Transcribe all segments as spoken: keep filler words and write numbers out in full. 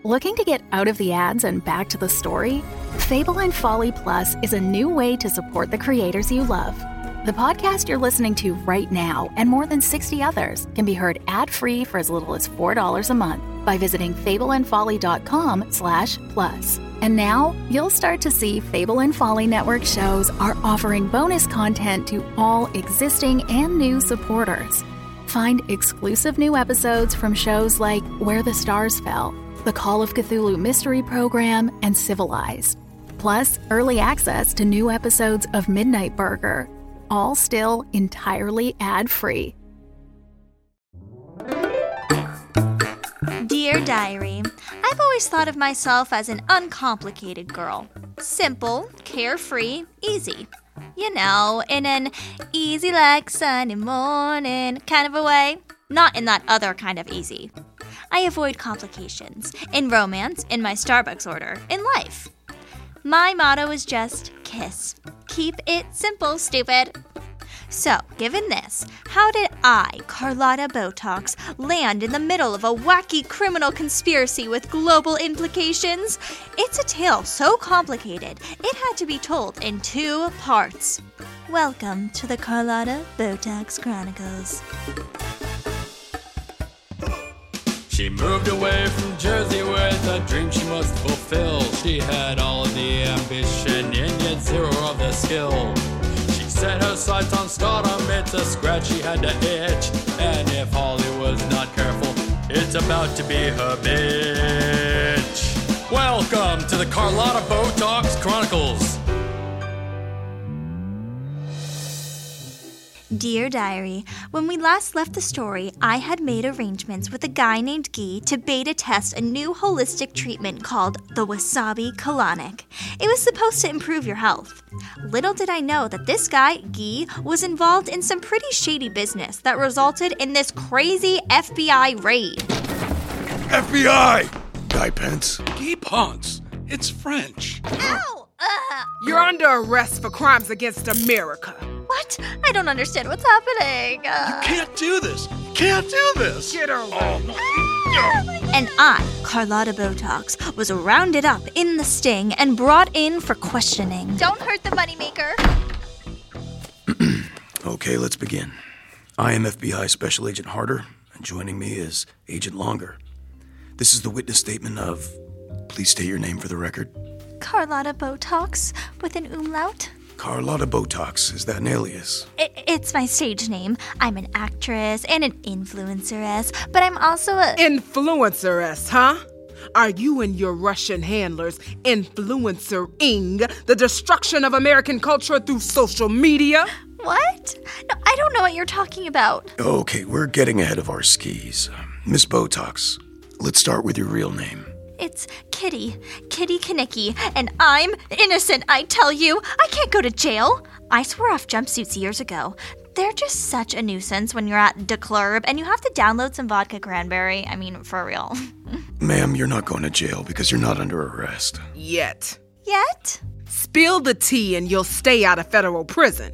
Looking to get out of the ads and back to the story? Fable and Folly Plus is a new way to support the creators you love. The podcast you're listening to right now and more than sixty others can be heard ad-free for as little as four dollars a month by visiting fableandfolly.com slash plus. And now, you'll start to see Fable and Folly Network shows are offering bonus content to all existing and new supporters. Find exclusive new episodes from shows like Where the Stars Fell, the Call of Cthulhu Mystery Program, and Civilized. Plus, early access to new episodes of Midnight Burger, all still entirely ad-free. Dear Diary, I've always thought of myself as an uncomplicated girl. Simple, carefree, easy. You know, in an easy like Sunday morning kind of a way. Not in that other kind of easy. I avoid complications. In romance, in my Starbucks order, in life. My motto is just kiss. Keep it simple, stupid. So, given this, how did I, Carlotta Botox, land in the middle of a wacky criminal conspiracy with global implications? It's a tale so complicated, it had to be told in two parts. Welcome to the Carlotta Botox Chronicles. She moved away from Jersey with a dream she must fulfill. She had all of the ambition and yet zero of the skill. She set her sights on stardom, it's a scratch she had to itch. And if Holly was not careful, it's about to be her bitch. Welcome to the Carlotta Botox Chronicles. Dear Diary, when we last left the story, I had made arrangements with a guy named Guy to beta test a new holistic treatment called the Wasabi Colonic. It was supposed to improve your health. Little did I know that this guy, Guy, was involved in some pretty shady business that resulted in this crazy F B I raid. F B I! Guy Pence. Guy Ponce. It's French. Ow! Uh, You're under arrest for crimes against America. What? I don't understand what's happening. Uh, You can't do this. You can't do this. Get her Oh, no. And I, Carlotta Botox, was rounded up in the sting and brought in for questioning. Don't hurt the moneymaker. Okay, let's begin. I am F B I Special Agent Harder, and joining me is Agent Longer. This is the witness statement of... Please state your name for the record. Carlotta Botox with an umlaut. Carlotta Botox. Is that an alias? I- it's my stage name. I'm an actress and an influenceress, but I'm also a... Influenceress, huh? Are you and your Russian handlers influencering the destruction of American culture through social media? What? No, I don't know what you're talking about. Okay, we're getting ahead of our skis. Miss Botox, let's start with your real name. It's Kitty, Kitty Kanicki, and I'm innocent, I tell you. I can't go to jail. I swore off jumpsuits years ago. They're just such a nuisance when you're at the club and you have to download some vodka cranberry. I mean, for real. Ma'am, you're not going to jail because you're not under arrest. Yet. Yet? Spill the tea and you'll stay out of federal prison.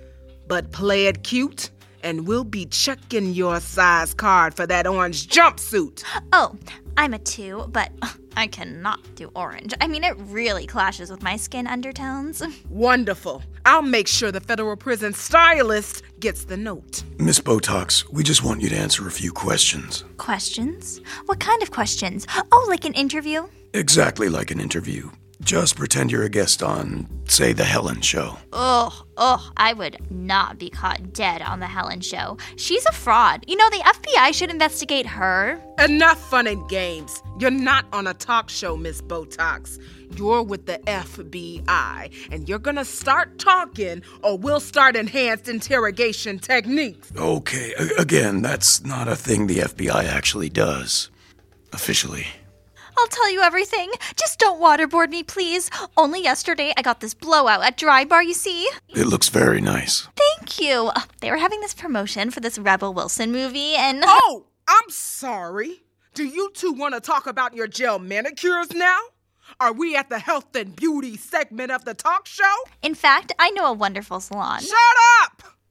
But play it cute and we'll be checking your size card for that orange jumpsuit. Oh, I'm a two, but I cannot do orange. I mean, it really clashes with my skin undertones. Wonderful. I'll make sure the federal prison stylist gets the note. Miss Botox, we just want you to answer a few questions. Questions? What kind of questions? Oh, like an interview? Exactly like an interview. Just pretend you're a guest on, say, The Helen Show. Ugh, ugh, I would not be caught dead on The Helen Show. She's a fraud. You know, the F B I should investigate her. Enough fun and games. You're not on a talk show, Miss Botox. You're with the F B I, and you're gonna start talking, or we'll start enhanced interrogation techniques. Okay, a- again, that's not a thing the F B I actually does. Officially. I'll tell you everything. Just don't waterboard me, please. Only yesterday I got this blowout at Dry Bar, you see. It looks very nice. Thank you. They were having this promotion for this Rebel Wilson movie, and... Oh, I'm sorry. Do you two want to talk about your gel manicures now? Are we at the health and beauty segment of the talk show? In fact, I know a wonderful salon. Shut up!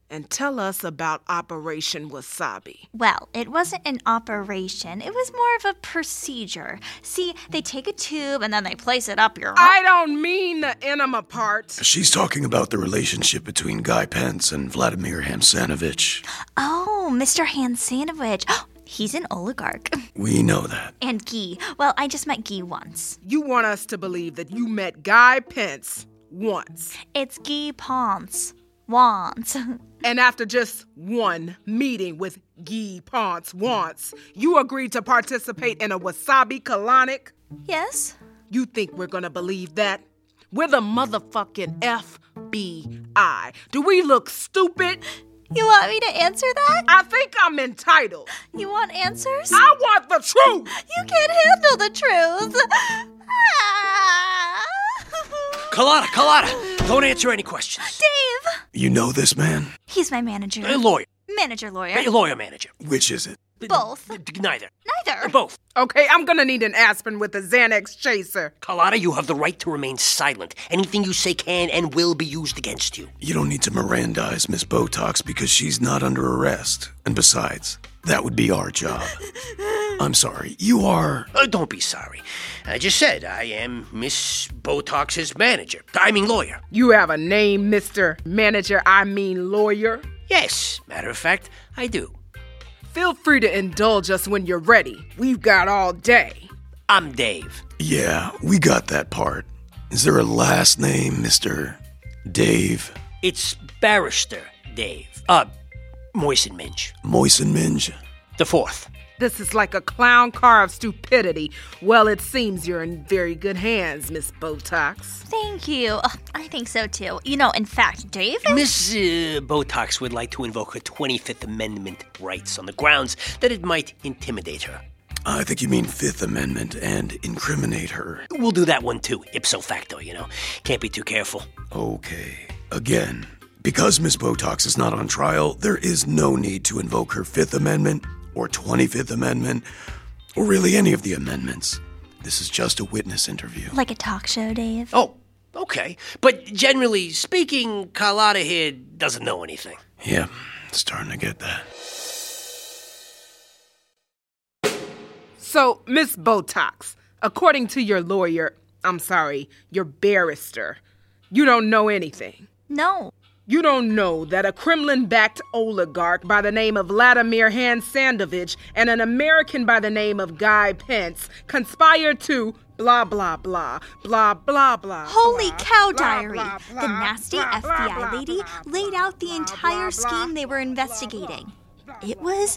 and tell us about Operation Wasabi. Well, it wasn't an operation. It was more of a procedure. See, they take a tube and then they place it up your... I don't mean the enema part. She's talking about the relationship between Guy Pence and Vladimir Hamsanovich. Oh, Mister Hansanovich. He's an oligarch. We know that. And Guy. Well, I just met Guy once. You want us to believe that you met Guy Pence once. It's Guy Ponce. Once. And after just one meeting with Guy Ponce once, you agreed to participate in a wasabi colonic? Yes. You think we're gonna believe that? We're the motherfucking F B I. Do we look stupid? You want me to answer that? I think I'm entitled. You want answers? I want the truth! You can't handle the truth. Carlotta, Carlotta, don't answer any questions. Dave! You know this man? He's my manager. A lawyer. Manager lawyer. A lawyer manager. Which is it? Both. Neither. Neither. Both. Okay, I'm gonna need an aspirin with a Xanax chaser. Carlotta, you have the right to remain silent. Anything you say can and will be used against you. You don't need to Mirandize Miss Botox because she's not under arrest. And besides, that would be our job. I'm sorry, you are... Uh, don't be sorry. I just said I am Miss Botox's manager. I mean lawyer. You have a name, Mister Manager, I mean lawyer? Yes, matter of fact, I do. Feel free to indulge us when you're ready. We've got all day. I'm Dave. Yeah, we got that part. Is there a last name, Mister Dave? It's Barrister Dave. Uh, Moisenminge. Moisenminge? The fourth. This is like a clown car of stupidity. Well, it seems you're in very good hands, Miss Botox. Thank you. Oh, I think so, too. You know, in fact, Dave... Miss uh, Botox would like to invoke her twenty-fifth Amendment rights on the grounds that it might intimidate her. I think you mean Fifth Amendment and incriminate her. We'll do that one, too, ipso facto, you know. Can't be too careful. Okay. Again, because Miss Botox is not on trial, there is no need to invoke her Fifth Amendment or twenty-fifth Amendment, or really any of the amendments. This is just a witness interview. Like a talk show, Dave. Oh, okay. But generally speaking, Carlotta here doesn't know anything. Yeah, starting to get that. So, Miss Botox, according to your lawyer, I'm sorry, your barrister, you don't know anything. No. You don't know that a Kremlin-backed oligarch by the name of Vladimir Hansanovich and an American by the name of Guy Pence conspired to blah, blah, blah, blah, blah, blah. Holy blah, cow, blah, Diary. blah, blah, The nasty blah, F B I blah, lady blah, laid out the blah, entire blah, scheme blah, they were blah, investigating. blah, It was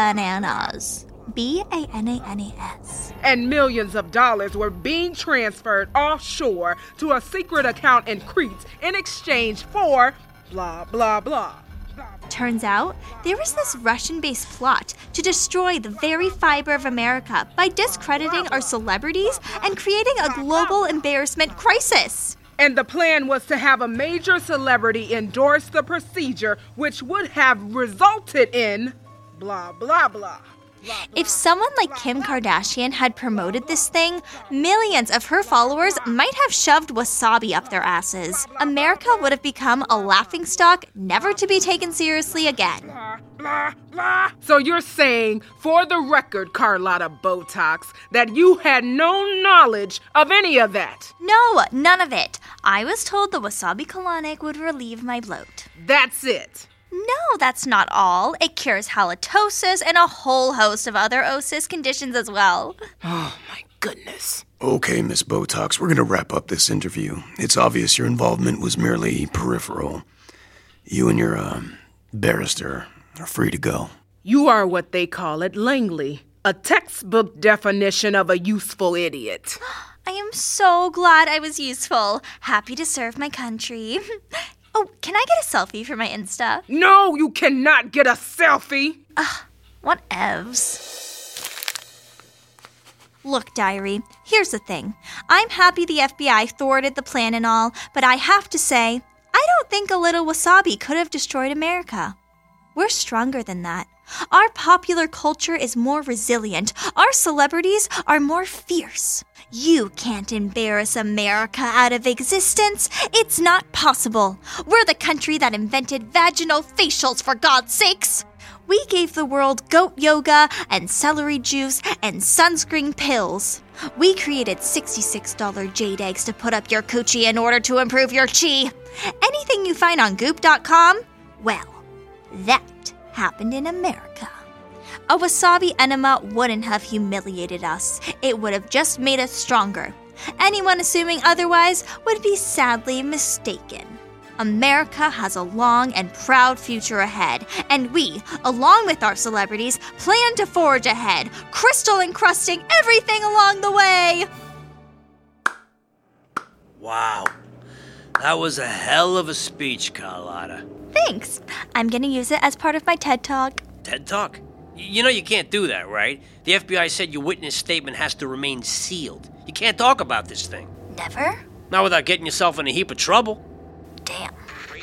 bananas. B A N A N A S. And millions of dollars were being transferred offshore to a secret account in Crete in exchange for blah, blah, blah. Turns out, there was this Russian-based plot to destroy the very fiber of America by discrediting our celebrities and creating a global embarrassment crisis. And the plan was to have a major celebrity endorse the procedure, which would have resulted in blah, blah, blah. If someone like Kim Kardashian had promoted this thing, millions of her followers might have shoved wasabi up their asses. America would have become a laughingstock, never to be taken seriously again. Blah, blah, blah. So you're saying, for the record, Carlotta Botox, that you had no knowledge of any of that? No, none of it. I was told the wasabi colonic would relieve my bloat. That's it. No, that's not all. It cures halitosis and a whole host of other osis conditions as well. Oh, my goodness. Okay, Miss Botox, we're going to wrap up this interview. It's obvious your involvement was merely peripheral. You and your, um, barrister are free to go. You are what they call at Langley, a textbook definition of a useful idiot. I am so glad I was useful. Happy to serve my country. Oh, can I get a selfie for my Insta? No, you cannot get a selfie. Ugh, what evs? Look, Diary, here's the thing. I'm happy the F B I thwarted the plan and all, but I have to say, I don't think a little wasabi could have destroyed America. We're stronger than that. Our popular culture is more resilient. Our celebrities are more fierce. You can't embarrass America out of existence. It's not possible. We're the country that invented vaginal facials, for God's sakes. We gave the world goat yoga and celery juice and sunscreen pills. We created sixty-six dollar jade eggs to put up your coochie in order to improve your chi. Anything you find on goop dot com? Well, that happened in America. A wasabi enema wouldn't have humiliated us. It would have just made us stronger. Anyone assuming otherwise would be sadly mistaken. America has a long and proud future ahead, and we, along with our celebrities, plan to forge ahead, crystal encrusting everything along the way. Wow. That was a hell of a speech, Carlotta. Thanks. I'm gonna use it as part of my TED Talk. TED Talk? You know you can't do that, right? The F B I said your witness statement has to remain sealed. You can't talk about this thing. Never? Not without getting yourself in a heap of trouble. Damn.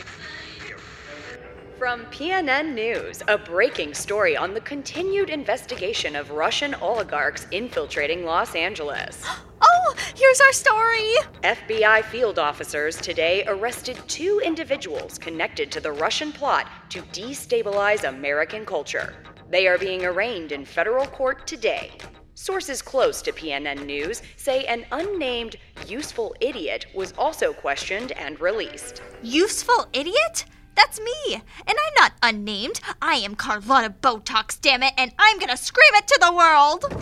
From P N N News, a breaking story on the continued investigation of Russian oligarchs infiltrating Los Angeles. Oh, here's our story. F B I field officers today arrested two individuals connected to the Russian plot to destabilize American culture. They are being arraigned in federal court today. Sources close to P N N News say an unnamed useful idiot was also questioned and released. Useful idiot? That's me. And I'm not unnamed. I am Carlotta Botox, damn it, and I'm gonna scream it to the world.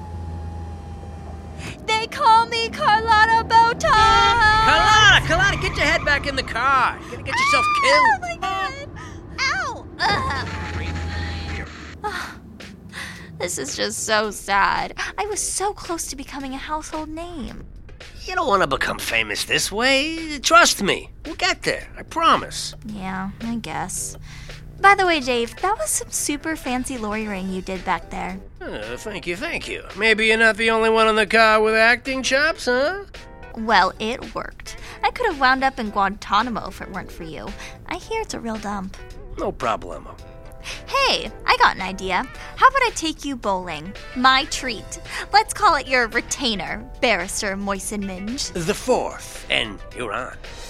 They call me Carlotta Botox. Carlotta, Carlotta, get your head back in the car. You're gonna get yourself killed. Oh my God. Ow. Ugh. This is just so sad. I was so close to becoming a household name. You don't want to become famous this way. Trust me. We'll get there. I promise. Yeah, I guess. By the way, Dave, that was some super fancy lawyering you did back there. Uh, thank you, thank you. Maybe you're not the only one in the car with acting chops, huh? Well, it worked. I could have wound up in Guantanamo if it weren't for you. I hear it's a real dump. No problemo. Hey, I got an idea. How about I take you bowling? My treat. Let's call it your retainer, Barrister Moisen Minge. The fourth, and you're on.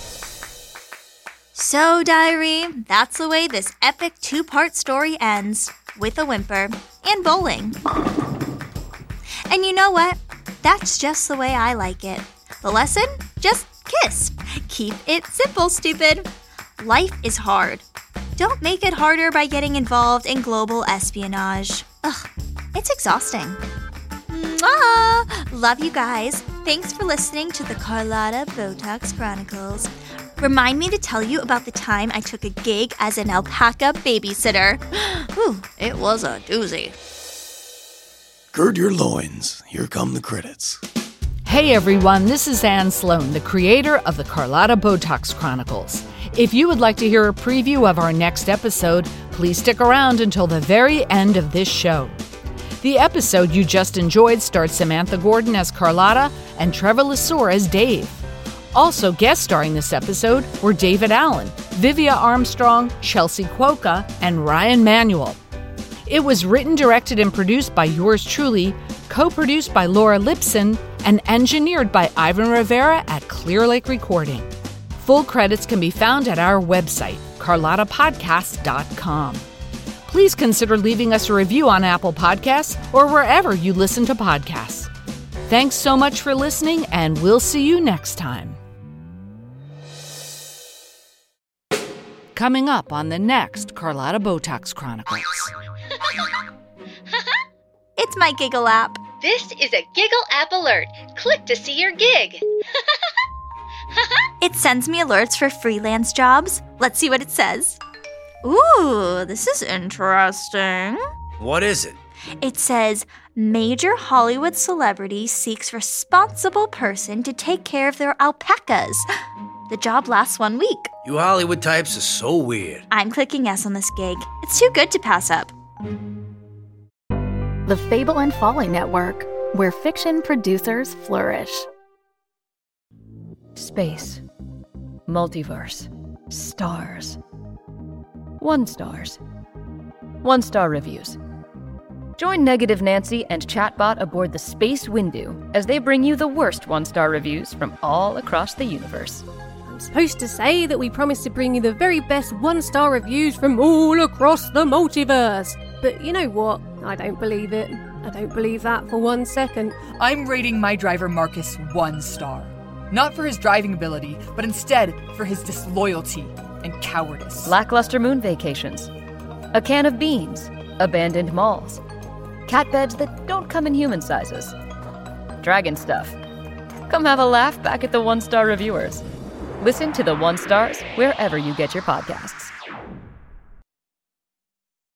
So, diary, that's the way this epic two-part story ends, with a whimper and bowling. And you know what? That's just the way I like it. The lesson? Just kiss. Keep it simple, stupid. Life is hard. Don't make it harder by getting involved in global espionage. Ugh, it's exhausting. Mwah! Love you guys. Thanks for listening to the Carlotta Botox Chronicles. Remind me to tell you about the time I took a gig as an alpaca babysitter. Whew, it was a doozy. Gird your loins. Here come the credits. Hey everyone, this is Anne Sloan, the creator of the Carlotta Botox Chronicles. If you would like to hear a preview of our next episode, please stick around until the very end of this show. The episode you just enjoyed starred Samantha Gordon as Carlotta and Trevor Lasore as Dave. Also guest starring this episode were David Allen, Vivia Armstrong, Chelsea Cuoca, and Ryan Manuel. It was written, directed, and produced by yours truly, co-produced by Laura Lipson, and engineered by Ivan Rivera at Clear Lake Recording. Full credits can be found at our website, carlotta podcast dot com. Please consider leaving us a review on Apple Podcasts or wherever you listen to podcasts. Thanks so much for listening, and we'll see you next time. Coming up on the next Carlotta Botox Chronicles. It's my Giggle app. This is a Giggle app alert. Click to see your gig. It sends me alerts for freelance jobs. Let's see what it says. Ooh, this is interesting. What is it? It says, major Hollywood celebrity seeks responsible person to take care of their alpacas. The job lasts one week. You Hollywood types are so weird. I'm clicking yes on this gig. It's too good to pass up. The Fable and Folly Network, where fiction producers flourish. Space. Multiverse. Stars. One stars. one-star reviews. Join Negative Nancy and Chatbot aboard the Space Windu as they bring you the worst one-star reviews from all across the universe. I'm supposed to say that we promise to bring you the very best one-star reviews from all across the multiverse. But you know what? I don't believe it. I don't believe that for one second. I'm rating my driver Marcus one star. Not for his driving ability, but instead for his disloyalty and cowardice. Lackluster moon vacations. A can of beans. Abandoned malls. Cat beds that don't come in human sizes. Dragon stuff. Come have a laugh back at the one-star reviewers. Listen to the one stars wherever you get your podcasts.